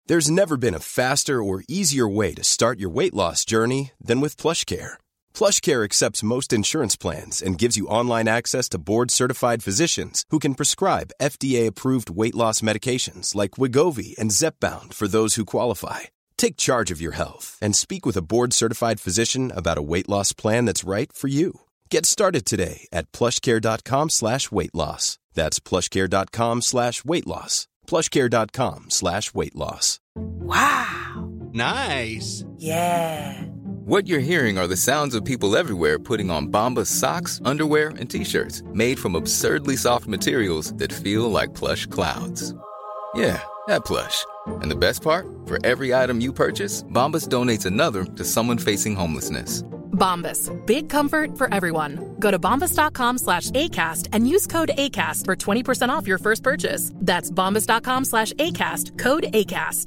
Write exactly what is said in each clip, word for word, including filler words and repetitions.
There's never been a faster or easier way to start your weight loss journey than with PlushCare. PlushCare accepts most insurance plans and gives you online access to board-certified physicians who can prescribe F D A-approved weight loss medications like Wegovy and Zepbound for those who qualify. Take charge of your health and speak with a board-certified physician about a weight loss plan that's right for you. Get started today at plushcare.com slash weight loss. That's plushcare.com slash weight loss. plushcare.com slash weight loss. Wow. Nice. Yeah. What you're hearing are the sounds of people everywhere putting on Bombas socks, underwear, and T-shirts made from absurdly soft materials that feel like plush clouds. Yeah, that plush. And the best part? For every item you purchase, Bombas donates another to someone facing homelessness. Bombas. Big comfort for everyone. Go to bombas.com slash ACAST and use code ACAST for twenty percent off your first purchase. That's bombas.com slash ACAST. Code ACAST.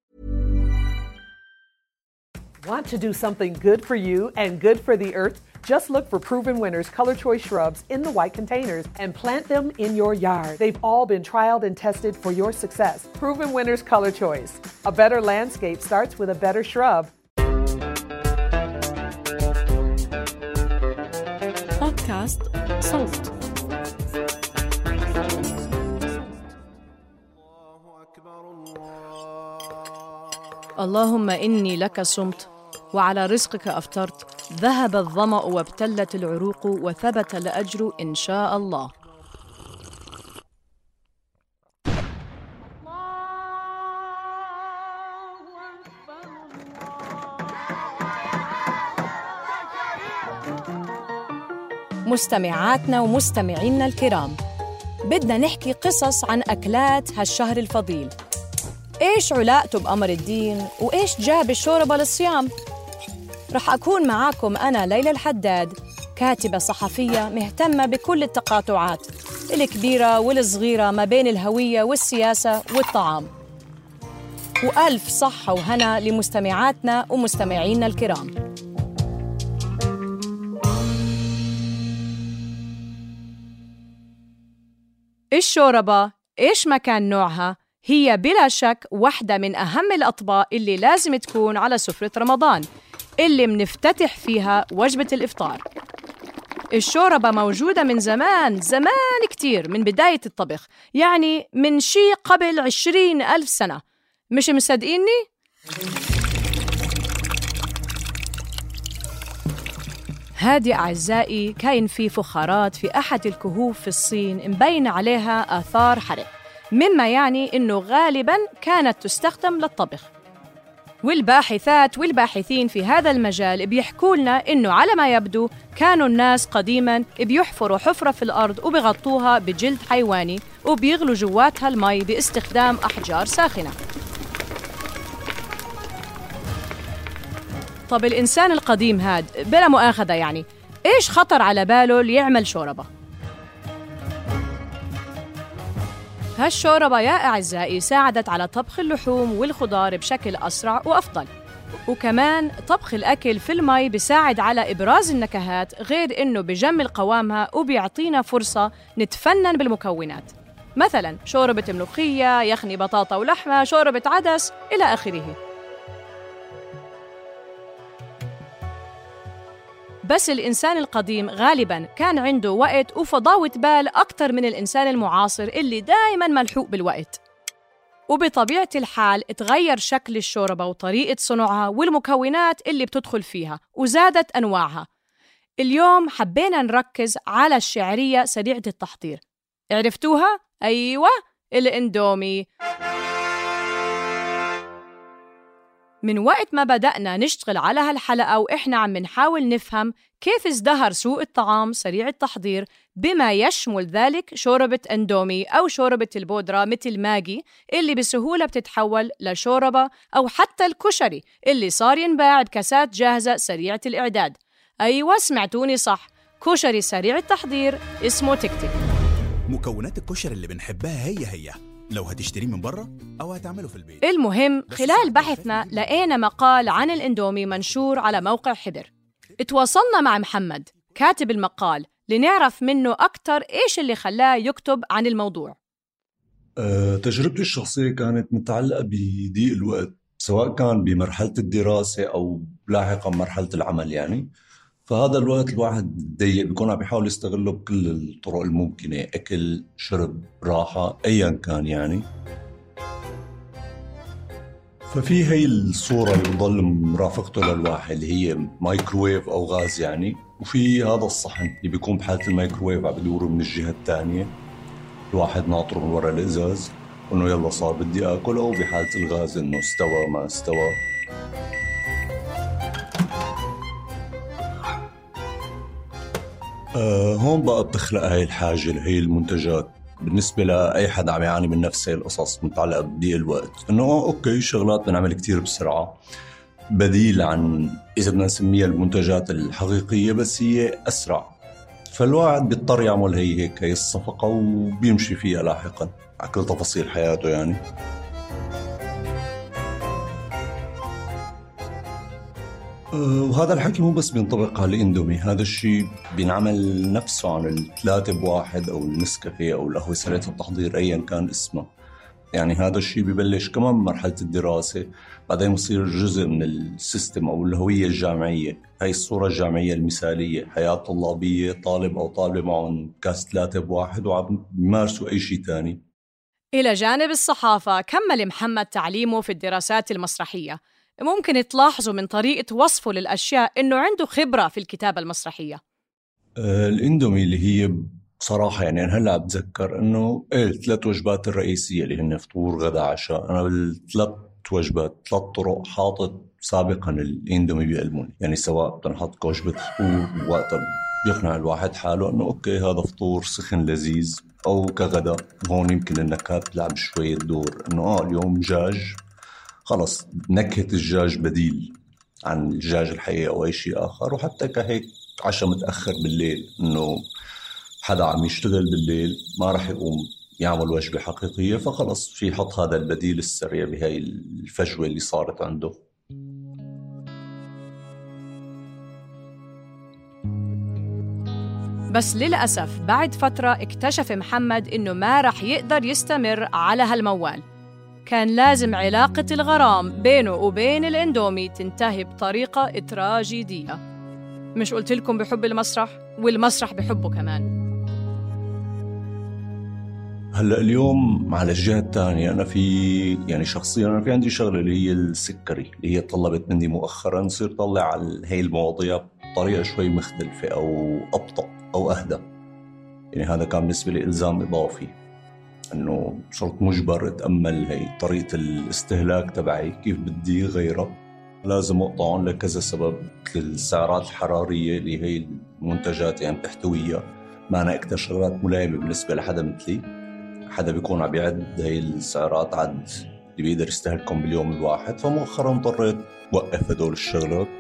Want to do something good for you and good for the earth? Just look for Proven Winners Color Choice shrubs in the white containers and plant them in your yard. They've all been trialed and tested for your success. Proven Winners Color Choice. A better landscape starts with a better shrub. بودكاست صوت. اللهم إني لك صمت وعلى رزقك أفطرت، ذهب الظمأ وابتلت العروق وثبت الأجر إن شاء الله. مستمعاتنا ومستمعينا الكرام، بدنا نحكي قصص عن أكلات هالشهر الفضيل. إيش علاقته بقمر الدين وإيش جاب الشوربة للصيام؟ رح أكون معاكم أنا ليلى الحداد، كاتبة صحفية مهتمة بكل التقاطعات الكبيرة والصغيرة ما بين الهوية والسياسة والطعام. وألف صحة وهنا لمستمعاتنا ومستمعينا الكرام. الشوربة إيش ما كان نوعها هي بلا شك واحدة من أهم الأطباق اللي لازم تكون على سفرة رمضان اللي منفتتح فيها وجبة الإفطار. الشوربة موجودة من زمان زمان كتير، من بداية الطبخ، يعني من شي قبل عشرين ألف سنة. مش مصدقيني؟ هادي أعزائي كاين في فخارات في أحد الكهوف في الصين مبين عليها آثار حرق، مما يعني إنه غالباً كانت تستخدم للطبخ. والباحثات والباحثين في هذا المجال بيحكوا لنا إنه على ما يبدو كانوا الناس قديماً بيحفروا حفرة في الأرض وبيغطوها بجلد حيواني وبيغلوا جواتها المي باستخدام أحجار ساخنة. طب الإنسان القديم هاد بلا مؤاخذة يعني إيش خطر على باله ليعمل شوربة؟ هالشوربة يا أعزائي ساعدت على طبخ اللحوم والخضار بشكل أسرع وأفضل، وكمان طبخ الأكل في المي بيساعد على إبراز النكهات، غير إنه بجمل قوامها وبيعطينا فرصة نتفنن بالمكونات، مثلاً شوربة ملوخية، يخني بطاطا ولحمة، شوربة عدس إلى آخره. بس الإنسان القديم غالباً كان عنده وقت وفضاوة بال أكتر من الإنسان المعاصر اللي دائماً ملحوق بالوقت. وبطبيعة الحال تغير شكل الشوربة وطريقة صنعها والمكونات اللي بتدخل فيها، وزادت أنواعها. اليوم حبينا نركز على الشعرية سريعة التحضير. عرفتوها؟ أيوة، الإندومي. من وقت ما بدأنا نشتغل على هالحلقة وإحنا عم نحاول نفهم كيف ازدهر سوق الطعام سريع التحضير، بما يشمل ذلك شوربة اندومي أو شوربة البودرة مثل ماجي اللي بسهولة بتتحول لشوربة، أو حتى الكشري اللي صار ينباع بكاسات جاهزة سريعة الإعداد. أيوة سمعتوني صح، كشري سريع التحضير اسمه تكتك. مكونات الكشري اللي بنحبها هي هي لو هتشتريه من برا أو هتعمله في البيت. المهم خلال بحثنا لقينا مقال عن الاندومي منشور على موقع حبر. اتواصلنا مع محمد كاتب المقال لنعرف منه أكتر إيش اللي خلاه يكتب عن الموضوع. أه، تجربتي الشخصية كانت متعلقة بضيق الوقت، سواء كان بمرحلة الدراسة أو لاحقا مرحلة العمل يعني. فهذا الوقت الواحد ضيق بيكون عم بيحاول يستغله بكل الطرق الممكنة، أكل، شرب، راحة، أيا كان يعني. ففي هي الصورة اللي بضل مرافقته للواحد اللي هي مايكروويف أو غاز يعني، وفي هذا الصحن اللي بيكون بحالة المايكروويف عم بدوره من الجهة الثانية، الواحد ناطره من وراء الإزاز وإنه يلا صار بدي آكل، أو بحالة الغاز إنه استوى ما استوى. آه هون بقى بتخلق هاي الحاجة لهي المنتجات بالنسبة لأي حد عم يعاني من نفس هاي القصص متعلقة بضيق الوقت، إنه أوكي شغلات بنعمل كتير بسرعة بديل عن إذا بدنا نسميها المنتجات الحقيقية، بس هي أسرع، فالواحد بيضطر يعمل هي هيك هي الصفقة وبيمشي فيها لاحقا على كل تفاصيل حياته يعني. وهذا الحكي مو بس بينطبق على الاندومي، هذا الشيء بينعمل نفسه عن الثلاثة بواحد أو النسكافيه أو القهوة سريعة التحضير أيا كان اسمه يعني. هذا الشيء بيبلش كمان مرحلة الدراسة، بعدين يصير جزء من السيستم أو الهوية الجامعية. هاي الصورة الجامعية المثالية، حياة طلابية، طالب أو طالبة معهم كاس ثلاثة بواحد وعم بيمارسوا أي شيء تاني. إلى جانب الصحافة، كمل محمد تعليمه في الدراسات المسرحية. ممكن تلاحظوا من طريقة وصفه للأشياء إنه عنده خبرة في الكتابة المسرحية. آه الاندومي اللي هي بصراحة يعني أنا هلأ بتذكر إنه إيه الثلاث وجبات الرئيسية اللي هن فطور غدا عشاء، أنا بالثلاث وجبات ثلاث طرق حاطط سابقا الاندومي بقلبهم يعني، سواء بنحط وجبة فطور وقتها بيقنع الواحد حاله إنه أوكي هذا فطور سخن لذيذ، أو كغدا هون يمكن النكهات تلعب شوية دور، إنه آه اليوم دجاج خلص نكهة الدجاج بديل عن الدجاج الحقيقي أو أي شيء آخر. وحتى كهيك عشاء متأخر بالليل، إنه حدا عم يشتغل بالليل ما رح يقوم يعمل وجبة حقيقية، فخلص في حط هذا البديل السريع بهاي الفجوة اللي صارت عنده. بس للأسف بعد فترة اكتشف محمد إنه ما رح يقدر يستمر على هالموال. كان لازم علاقة الغرام بينه وبين الاندومي تنتهي بطريقة تراجيدية. مش قلت لكم بحب المسرح؟ والمسرح بحبه كمان. هلأ اليوم على الجهة الثانية أنا في يعني شخصيا أنا في عندي شغلة اللي هي السكري، اللي هي طلبت مني مؤخرا نصير طلع على هاي المواضيع بطريقة شوي مختلفة أو أبطأ أو أهدى يعني. هذا كان بالنسبة لي إلزام إضافي، إنه صرت مجبر أتأمل هاي طريقة الاستهلاك تبعي كيف بدي غيرها، لازم أقطعهم لكذا سبب. السعرات الحرارية اللي هي المنتجات يعني تحتويها، ما أنا أكتر شغلات ملائمة بالنسبة لحدا مثلي، حدا بيكون عم يعد هاي السعرات عد اللي بيقدر يستهلكهم باليوم الواحد. فمؤخرا اضطريت وقف هدول الشغلات.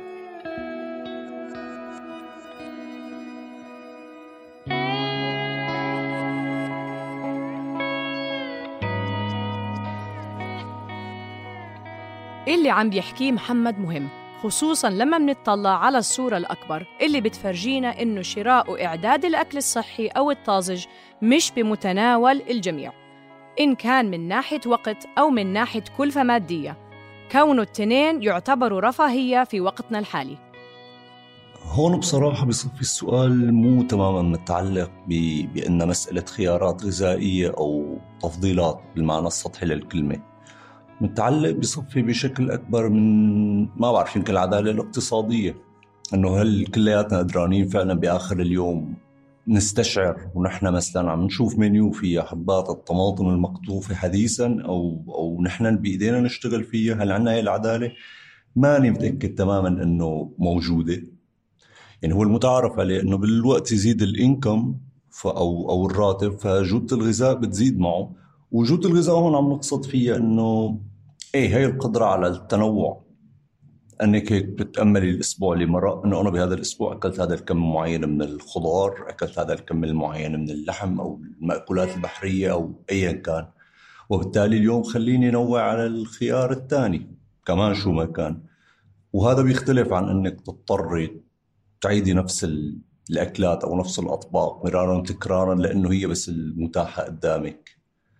اللي عم بيحكيه محمد مهم، خصوصاً لما منطلع على الصورة الأكبر اللي بتفرجينا إنه شراء وإعداد الأكل الصحي أو الطازج مش بمتناول الجميع، إن كان من ناحية وقت أو من ناحية كلفة مادية، كونه التنين يعتبروا رفاهية في وقتنا الحالي. هون بصراحة بصفي السؤال مو تماماً متعلق بأن مسألة خيارات غذائية أو تفضيلات بالمعنى السطحي للكلمة، متعلق بصفي بشكل أكبر من ما بعرف يمكن العدالة الاقتصادية، أنه هل كلياتنا قدرانين فعلا بآخر اليوم نستشعر ونحن مثلا عم نشوف منيو فيها حبات الطماطم المقطوفة حديثا أو أو نحن بإيدينا نشتغل فيها؟ هل عنا هي العدالة؟ ماني متأكد تماما أنه موجودة. يعني هو المتعارف عليه أنه بالوقت يزيد الإنكم أو أو الراتب فجودة الغذاء بتزيد معه. وجودة الغذاء هون عم نقصد فيها أنه إيه هي القدرة على التنوع، أنك بتأملي الأسبوع اللي مرة أنه أنا بهذا الأسبوع أكلت هذا الكم معين من الخضار، أكلت هذا الكم المعين من اللحم أو المأكولات البحرية أو أيا كان، وبالتالي اليوم خليني نوع على الخيار الثاني كمان شو ما كان. وهذا بيختلف عن أنك تضطري تعيدي نفس الأكلات أو نفس الأطباق مرارا تكرارا لأنه هي بس المتاحة قدامك.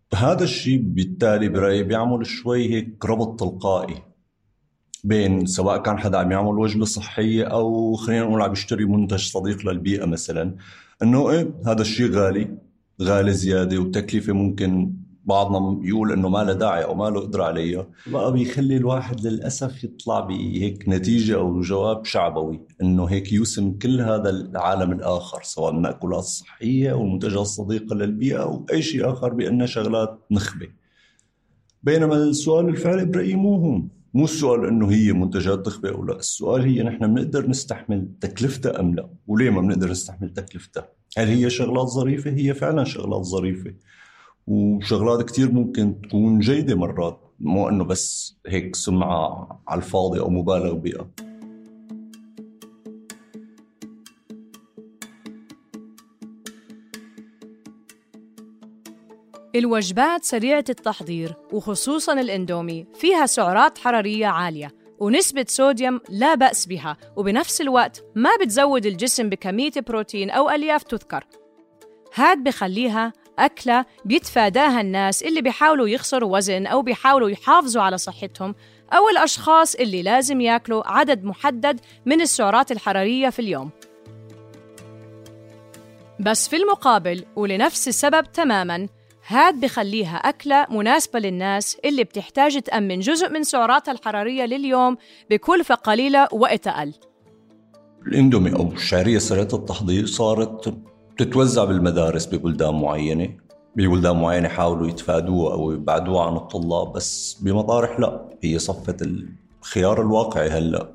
هذا الشيء بالتالي برأيي بيعمل شوي هيك ربط تلقائي بين سواء كان حدا عم يعمل وجبة صحية أو خلينا نقول عم يشتري منتج صديق للبيئة مثلا، إنه إيه هذا الشيء غالي غالي زيادة وتكلفة ممكن بعضنا يقول إنه ما له داعي أو ما له قدرة عليها، بقى بيخلي الواحد للأسف يطلع بهيك نتيجة أو جواب شعبوي إنه هيك يوسم كل هذا العالم الآخر سواء المأكولات الصحية أو المنتجات الصديقة للبيئة أو أي شيء آخر بأنها شغلات نخبة. بينما السؤال الفعلي برأيي مو هون، مو السؤال إنه هي منتجات نخبة أو لا، السؤال هي نحن بنقدر نستحمل تكلفتها أم لا، وليه ما بنقدر نستحمل تكلفتها؟ هل هي شغلات ظريفة؟ هي فعلا شغلات ظريفة وشغلات كتير ممكن تكون جيدة مرات، مو إنه بس هيك سمعة على الفاضي أو مبالغ بها. الوجبات سريعة التحضير وخصوصاً الإندومي فيها سعرات حرارية عالية ونسبة صوديوم لا بأس بها، وبنفس الوقت ما بتزود الجسم بكمية بروتين أو ألياف تذكر. هاد بخليها أكلة بيتفاداها الناس اللي بيحاولوا يخسروا وزن أو بيحاولوا يحافظوا على صحتهم، أو الأشخاص اللي لازم يأكلوا عدد محدد من السعرات الحرارية في اليوم. بس في المقابل ولنفس السبب تماماً، هاد بخليها أكلة مناسبة للناس اللي بتحتاج تأمن جزء من سعراتها الحرارية لليوم بكلفة قليلة وقت أقل. الإندومي أو الشعرية سريعة التحضير صارت تتوزع بالمدارس ببلدان معينة، ببلدان معينة حاولوا يتفادوها أو يبعدوها عن الطلاب، بس بمطارح لا، هي صفت الخيار الواقعي هلأ.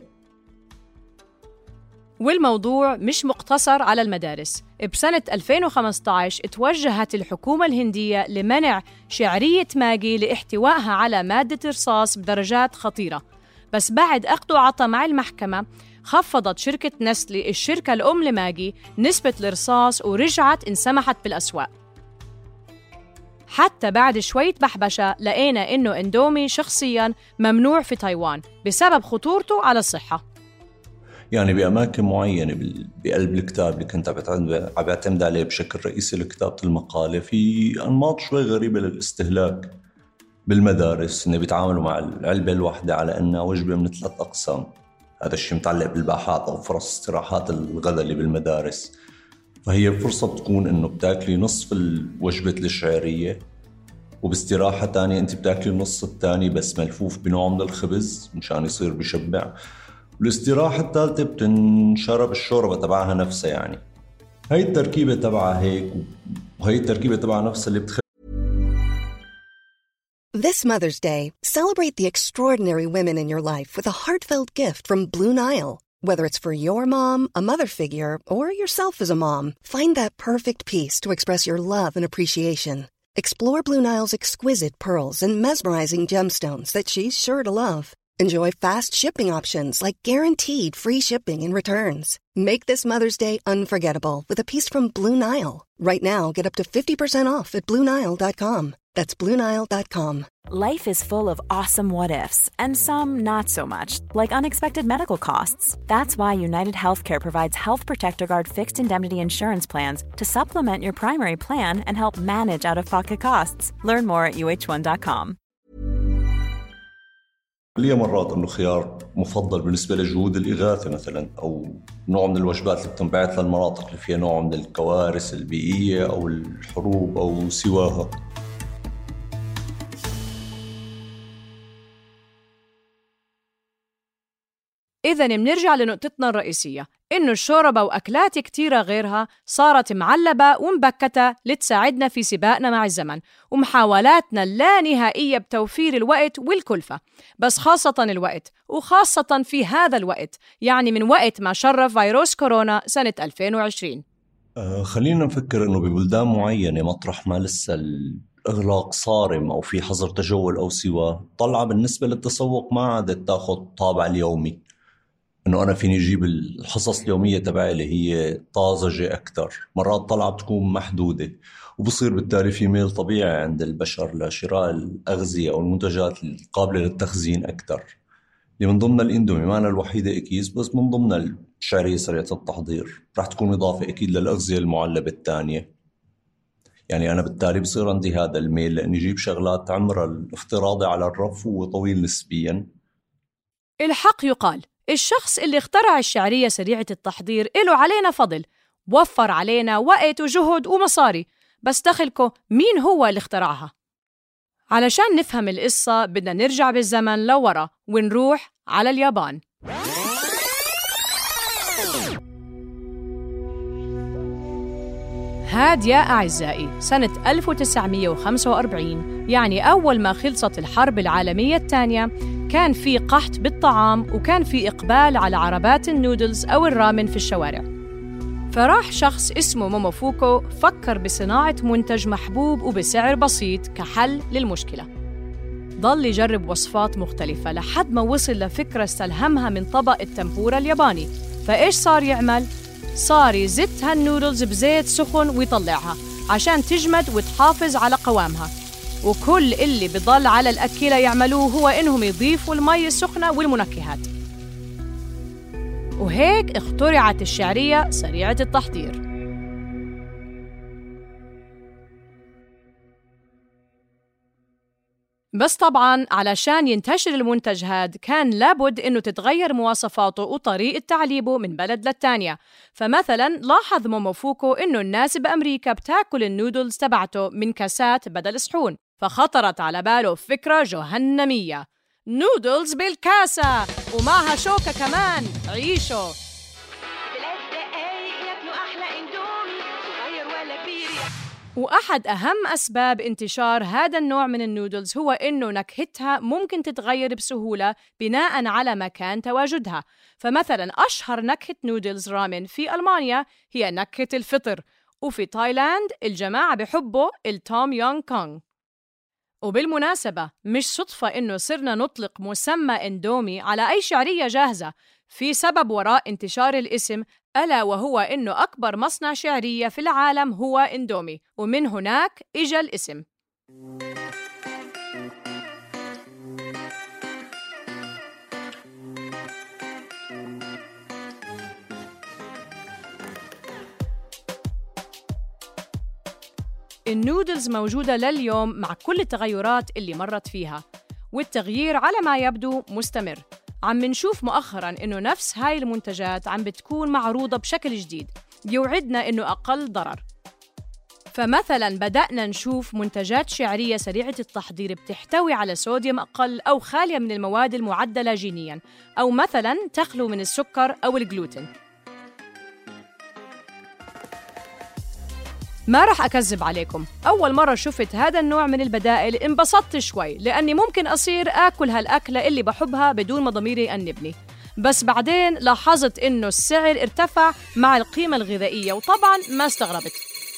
والموضوع مش مقتصر على المدارس. بسنة ألفين وخمسة عشر توجهت الحكومة الهندية لمنع شعرية ماجي لاحتوائها على مادة رصاص بدرجات خطيرة، بس بعد أخذ وعطى مع المحكمة خفضت شركة نسلي الشركة الأم لماجي نسبة الرصاص ورجعت انسمحت بالأسواق. حتى بعد شوية بحبشة لقينا إنه إندومي شخصياً ممنوع في تايوان بسبب خطورته على الصحة. يعني بأماكن معينة بقلب الكتاب اللي كنت عم بعتمد عليه بشكل رئيسي لكتابة المقالة في أنماط شوي غريبة للاستهلاك بالمدارس، إنه بيتعاملوا مع العلبة الواحدة على أنها وجبة من ثلاث أقسام. هذا الشيء متعلق بالباحات أو فرص استراحات الغداء اللي بالمدارس، فهي فرصة بتكون إنه بتاكلي نصف الوجبة الشعرية وباستراحة تانية أنت بتاكلي النص الثاني بس ملفوف بنوع من الخبز مشان يصير بشبع، والاستراحة الثالثة بتنشرب الشوربة تبعها نفسها. يعني هاي التركيبة تبعها هيك، وهي التركيبة تبعها نفسها اللي بتخلي. This Mother's Day, celebrate the extraordinary women in your life with a heartfelt gift from Blue Nile. Whether it's for your mom, a mother figure, or yourself as a mom, find that perfect piece to express your love and appreciation. Explore Blue Nile's exquisite pearls and mesmerizing gemstones that she's sure to love. Enjoy fast shipping options like guaranteed free shipping and returns. Make this Mother's Day unforgettable with a piece from Blue Nile. Right now, get up to fifty percent off at blue nile dot com. That's blue nile dot com. Life is full of awesome what-ifs and some not so much, like unexpected medical costs. That's why United Healthcare provides Health Protector Guard fixed indemnity insurance plans to supplement your primary plan and help manage out-of-pocket costs. Learn more at u h one dot com. ليه مرات إنه خيار مفضل بالنسبة لجهود الإغاثة مثلاً، أو نوع من الوجبات اللي بتنبعث للمناطق اللي فيها نوع من الكوارث البيئية أو الحروب أو سواها. إذن بنرجع لنقطتنا الرئيسية، إنه الشوربة وأكلات كتيرة غيرها صارت معلبة ومبكتة لتساعدنا في سباقنا مع الزمن ومحاولاتنا اللانهائية بتوفير الوقت والكلفة، بس خاصة الوقت، وخاصة في هذا الوقت، يعني من وقت ما شرف فيروس كورونا سنة ألفين وعشرين. آه خلينا نفكر إنه ببلدان معينة مطرح ما لسه الإغلاق صارم أو في حظر تجول أو سواه، طلع بالنسبة للتسوق ما عادت تاخد طابع اليومي، إنه أنا فيني أجيب الحصص اليومية تبعي اللي هي طازجة أكتر، مرات طلعة بتكون محدودة، وبصير بالتالي في ميل طبيعي عند البشر لشراء الأغذية أو المنتجات القابلة للتخزين أكتر، اللي من ضمن الإندومي معنا الوحيدة أكيد، بس من ضمن الشعرية سريعة التحضير راح تكون إضافة أكيد للأغذية المعلبة الثانية. يعني أنا بالتالي بصير عندي هذا الميل لأني أجيب شغلات عمرها الافتراضي على الرف وطويل نسبياً. الحق يقال، الشخص اللي اخترع الشعرية سريعة التحضير إله علينا فضل، وفر علينا وقت وجهد ومصاري. بس دخلكم مين هو اللي اخترعها؟ علشان نفهم القصة بدنا نرجع بالزمن لورا ونروح على اليابان. هاد يا أعزائي سنة ألف وتسعمية وخمسة وأربعين، يعني أول ما خلصت الحرب العالمية الثانية، كان في قحط بالطعام وكان في إقبال على عربات النودلز أو الرامن في الشوارع. فراح شخص اسمه موموفوكو فكر بصناعة منتج محبوب وبسعر بسيط كحل للمشكلة. ضل يجرب وصفات مختلفة لحد ما وصل لفكرة استلهمها من طبق التمبورا الياباني. فإيش صار يعمل؟ صار يزت هالنودلز بزيت سخن ويطلعها عشان تجمد وتحافظ على قوامها، وكل اللي بضل على الأكلة يعملوه هو إنهم يضيفوا المي السخنة والمنكهات. وهيك اخترعت الشعرية سريعة التحضير. بس طبعاً علشان ينتشر المنتج هاد كان لابد إنه تتغير مواصفاته وطريقة تعليبه من بلد للتانية. فمثلاً لاحظ موموفوكو إنه الناس بأمريكا بتاكل النودلز تبعته من كاسات بدل صحون، فخطرت على باله فكرة جهنمية: نودلز بالكاسة ومعها شوكة كمان. عيشوا وأحد أهم أسباب انتشار هذا النوع من النودلز هو إنه نكهتها ممكن تتغير بسهولة بناءً على مكان تواجدها. فمثلاً أشهر نكهة نودلز رامن في ألمانيا هي نكهة الفطر، وفي تايلاند الجماعة بحبوا التوم يونغ كونغ. وبالمناسبة مش صدفة إنه صرنا نطلق مسمى إندومي على أي شعرية جاهزة، في سبب وراء انتشار الاسم، ألا وهو إنه أكبر مصنع شعرية في العالم هو إندومي، ومن هناك إجا الاسم. النودلز موجودة لليوم مع كل التغيرات اللي مرت فيها، والتغيير على ما يبدو مستمر. عم منشوف مؤخراً إنه نفس هاي المنتجات عم بتكون معروضة بشكل جديد يوعدنا إنه أقل ضرر. فمثلاً بدأنا نشوف منتجات شعرية سريعة التحضير بتحتوي على صوديوم أقل أو خالية من المواد المعدلة جينياً، أو مثلاً تخلو من السكر أو الجلوتين. ما رح أكذب عليكم، أول مرة شفت هذا النوع من البدائل انبسطت شوي، لأني ممكن أصير آكل هالأكلة اللي بحبها بدون ما ضميري يأنبني. بس بعدين لاحظت إنه السعر ارتفع مع القيمة الغذائية، وطبعاً ما استغربت.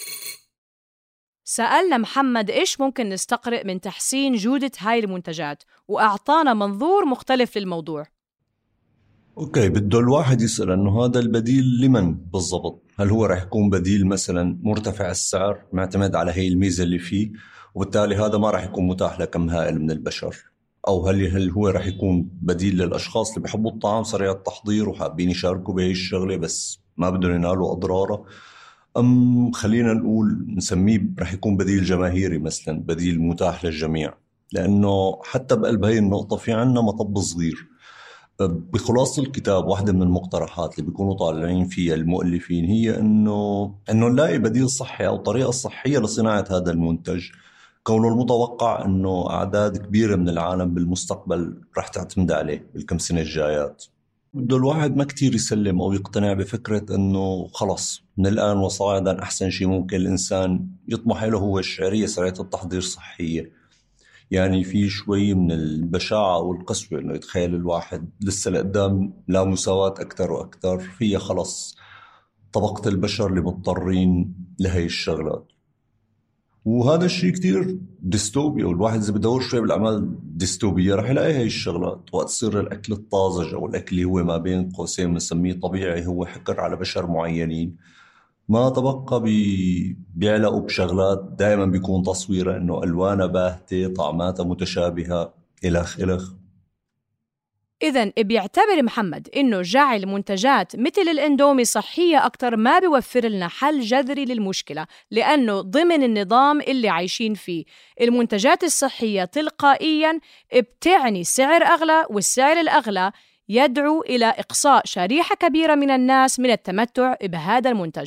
سألنا محمد إيش ممكن نستقرئ من تحسين جودة هاي المنتجات، وأعطانا منظور مختلف للموضوع. أوكي، بده الواحد يسأل أنه هذا البديل لمن بالضبط؟ هل هو رح يكون بديل مثلا مرتفع السعر معتمد على هي الميزة اللي فيه، وبالتالي هذا ما رح يكون متاح لكم هائل من البشر؟ أو هل هل هو رح يكون بديل للأشخاص اللي بيحبوا الطعام سريع التحضير وحابين يشاركوا بهي الشغلة بس ما بدهم ينالوا أضراره؟ أم خلينا نقول نسميه رح يكون بديل جماهيري مثلا، بديل متاح للجميع؟ لأنه حتى بقلب هاي النقطة في عنا مطب صغير. بخلاصة الكتاب واحدة من المقترحات اللي بيكونوا طالعين فيها المؤلفين هي إنه إنه نلاقي بديل صحي أو طريقة صحية لصناعة هذا المنتج، كونه المتوقع إنه أعداد كبيرة من العالم بالمستقبل رح تعتمد عليه بالكم سنة الجايات. بده الواحد ما كتير يسلم أو يقتنع بفكرة إنه خلص من الآن وصاعدا أحسن شيء ممكن الإنسان يطمح له هو الشعرية سريعة التحضير صحية. يعني في شوي من البشاعة والقسوة إنه يتخيل الواحد لسه لقدام لا مساواة أكتر وأكتر فيها خلص طبقة البشر اللي مضطرين لهي الشغلات. وهذا الشيء كتير ديستوبيا، والواحد إذا بدور شوي بالأعمال ديستوبيا رح يلاقي هاي الشغلات. وقت تصير الأكل الطازج أو الأكل اللي هو ما بين قوسين بنسميه طبيعي هو حكر على بشر معينين، ما تبقى بي... بيعلقوا بشغلات دائما بيكون تصويره انه الوانها باهته، طعماتها متشابهه، الخ الخ. إذن بيعتبر محمد إنه جعل منتجات مثل الإندومي صحية أكتر ما بيوفر لنا حل جذري للمشكلة، لأنه ضمن النظام اللي عايشين فيه المنتجات الصحية تلقائياً بتعني سعر أغلى، والسعر الأغلى يدعو إلى إقصاء شريحة كبيرة من الناس من التمتع بهذا المنتج.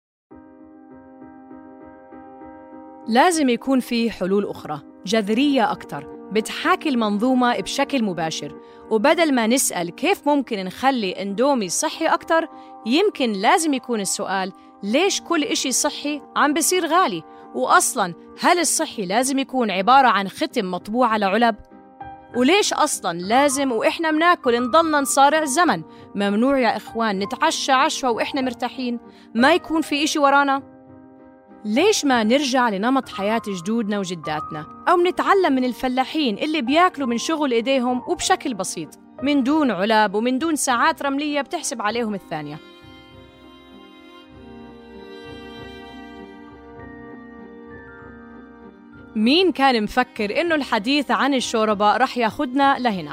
لازم يكون في حلول أخرى جذرية أكتر بتحاكي المنظومة بشكل مباشر، وبدل ما نسأل كيف ممكن نخلي إندومي صحي أكتر، يمكن لازم يكون السؤال ليش كل إشي صحي عم بصير غالي؟ وأصلاً هل الصحي لازم يكون عبارة عن ختم مطبوع على علب؟ وليش أصلاً لازم وإحنا مناكل نضلنا نصارع الزمن؟ ممنوع يا إخوان نتعشى عشوة وإحنا مرتاحين، ما يكون في إشي ورانا؟ ليش ما نرجع لنمط حياة جدودنا وجداتنا، أو نتعلم من الفلاحين اللي بياكلوا من شغل إيديهم وبشكل بسيط من دون علب ومن دون ساعات رملية بتحسب عليهم الثانية؟ مين كان مفكر إنه الحديث عن الشوربة رح ياخدنا لهنا؟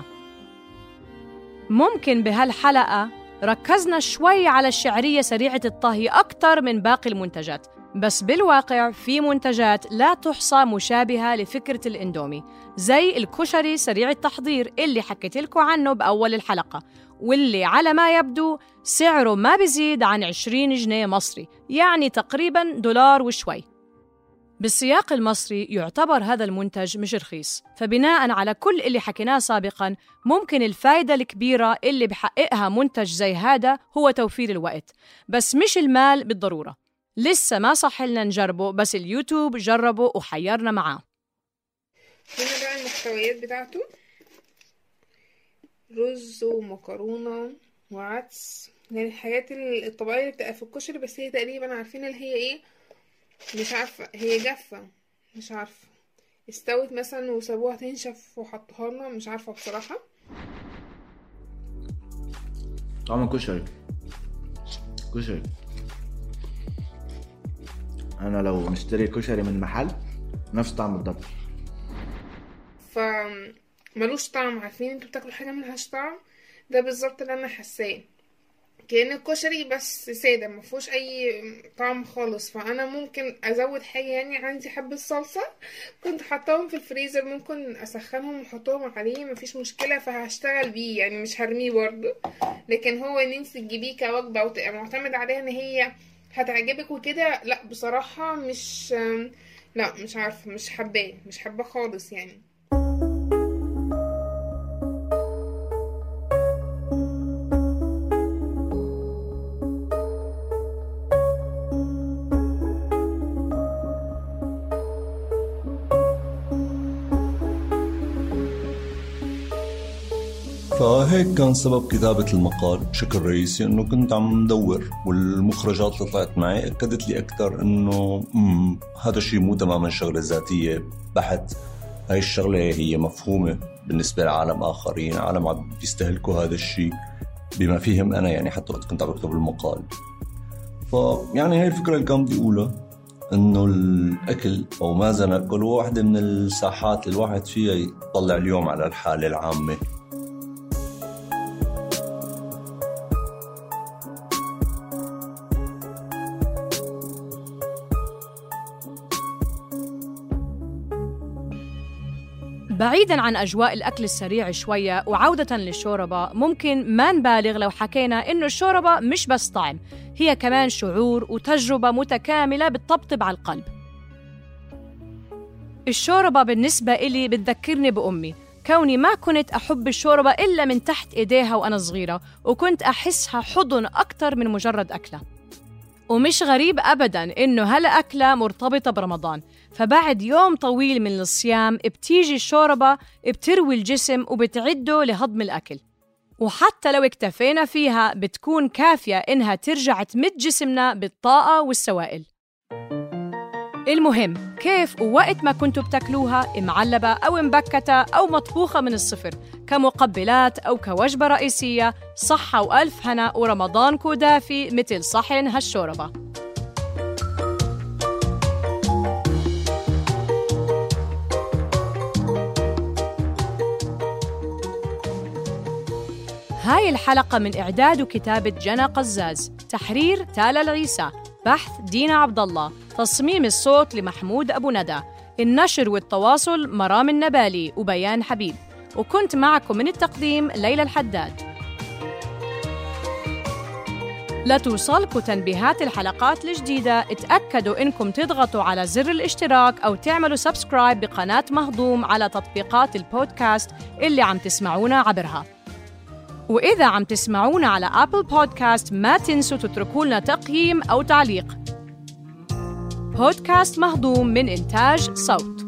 ممكن بهالحلقة ركزنا شوي على الشعرية سريعة الطهي أكتر من باقي المنتجات، بس بالواقع في منتجات لا تحصى مشابهة لفكرة الإندومي، زي الكشري سريع التحضير اللي حكيت لكم عنه بأول الحلقة، واللي على ما يبدو سعره ما بيزيد عن عشرين جنيه مصري، يعني تقريباً دولار وشوي. بالسياق المصري يعتبر هذا المنتج مش رخيص، فبناءً على كل اللي حكيناه سابقاً ممكن الفايدة الكبيرة اللي بحققها منتج زي هذا هو توفير الوقت، بس مش المال بالضرورة. لسه ما صح لنا نجربه، بس اليوتيوب جربه وحيرنا معاه. هنا بقى المحتويات بتاعته: رز ومكرونة وعدس، يعني الحاجات الطبيعية اللي بتبقى في الكشري، بس هي تقريبا عارفين اللي هي ايه، مش عارفة هي جافة، مش عارفة استوت مثلا وسابوها تنشف وحطوها لنا، مش عارفة بصراحة. طعم الكشري كشري انا لو نشتري كشري من محل نفس طعم بالضبط، ف ملوش طعم. عارفين انتوا بتاكلوا حاجه ملهاش طعم؟ ده بالظبط اللي انا حاساه، كأن الكشري بس ساده ما فيهوش اي طعم خالص. فانا ممكن ازود حاجه، يعني عندي حبه صلصه كنت حطاهم في الفريزر، ممكن اسخنهم واحطهم عليه مفيش مشكله، فهشتغل بيه يعني مش هرميه برضه. لكن هو ان انت تجيبيه كوجبه وتبقى معتمد عليها ان هي هتعجبك وكده، لا بصراحه مش لا مش عارفه مش حباه مش حباه خالص يعني. فهيك كان سبب كتابة المقال بشكل رئيسي، انه كنت عم ندور، والمخرجات اللي طلعت معي اكدت لي اكثر انه امم هذا الشيء مو تماما شغلة ذاتية بحت. هاي الشغلة هي مفهومة بالنسبة لعالم اخرين، عالم عم بيستهلكوا هذا الشيء بما فيهم انا، يعني حتى وقت كنت عم بكتب المقال. فيعني هاي الفكرة اللي كان بدي اقولها، انه الاكل او ماذا ناكل هو واحدة من الساحات اللي الواحد فيها يطلع اليوم على الحالة العامة. بعيداً عن أجواء الأكل السريع شوية وعودة للشوربة، ممكن ما نبالغ لو حكينا إنه الشوربة مش بس طعم، هي كمان شعور وتجربة متكاملة بتطبطب على القلب. الشوربة بالنسبة إلي بتذكرني بأمي، كوني ما كنت أحب الشوربة إلا من تحت إيديها وأنا صغيرة، وكنت أحسها حضن أكتر من مجرد أكلة. ومش غريب أبداً إنه هلا أكلة مرتبطة برمضان، فبعد يوم طويل من الصيام بتيجي الشوربة بتروي الجسم وبتعده لهضم الأكل، وحتى لو اكتفينا فيها بتكون كافية إنها ترجع تمد جسمنا بالطاقة والسوائل. المهم كيف ووقت ما كنتوا بتاكلوها، معلبة أو مبكتة أو مطبوخة من الصفر، كمقبلات أو كوجبة رئيسية، صحة وألف هنا ورمضانكو دافي مثل صحن هالشوربة. هاي الحلقة من إعداد وكتابة جنى قزاز، تحرير تالا العيسى، بحث دينا عبد الله، تصميم الصوت لمحمود أبو ندى، النشر والتواصل مرام النبالي وبيان حبيب، وكنت معكم من التقديم ليلى الحداد. لتوصلكم تنبيهات الحلقات الجديدة اتأكدوا إنكم تضغطوا على زر الاشتراك أو تعملوا سبسكرايب بقناة مهضوم على تطبيقات البودكاست اللي عم تسمعونا عبرها. وإذا عم تسمعونا على أبل بودكاست ما تنسوا تتركوا لنا تقييم أو تعليق. بودكاست مهضوم من إنتاج صوت.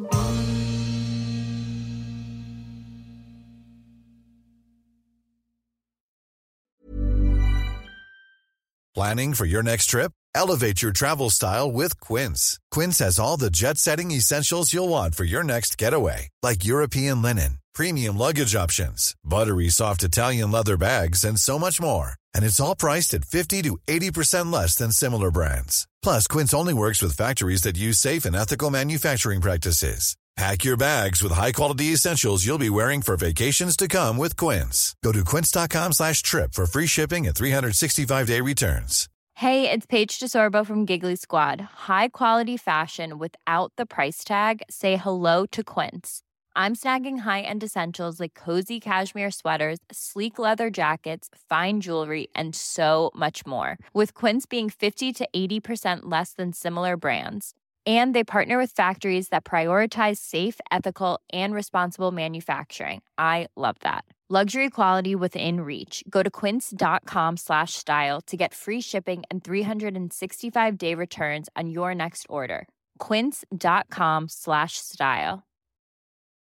Planning for your next trip? Elevate your travel style with Quince. Quince has all the jet-setting essentials you'll want for your next getaway, like European linen, premium luggage options, buttery soft Italian leather bags, and so much more. And it's all priced at fifty to eighty percent less than similar brands. Plus, Quince only works with factories that use safe and ethical manufacturing practices. Pack your bags with high-quality essentials you'll be wearing for vacations to come with Quince. Go to quince.com slash trip for free shipping and three sixty-five day returns. Hey, it's Paige DeSorbo from Giggly Squad. High-quality fashion without the price tag. Say hello to Quince. I'm snagging high-end essentials like cozy cashmere sweaters, sleek leather jackets, fine jewelry, and so much more. With Quince being fifty to eighty percent less than similar brands. And they partner with factories that prioritize safe, ethical, and responsible manufacturing. I love that. Luxury quality within reach. Go to quince.com slash style to get free shipping and three sixty-five day returns on your next order. Quince.com slash style.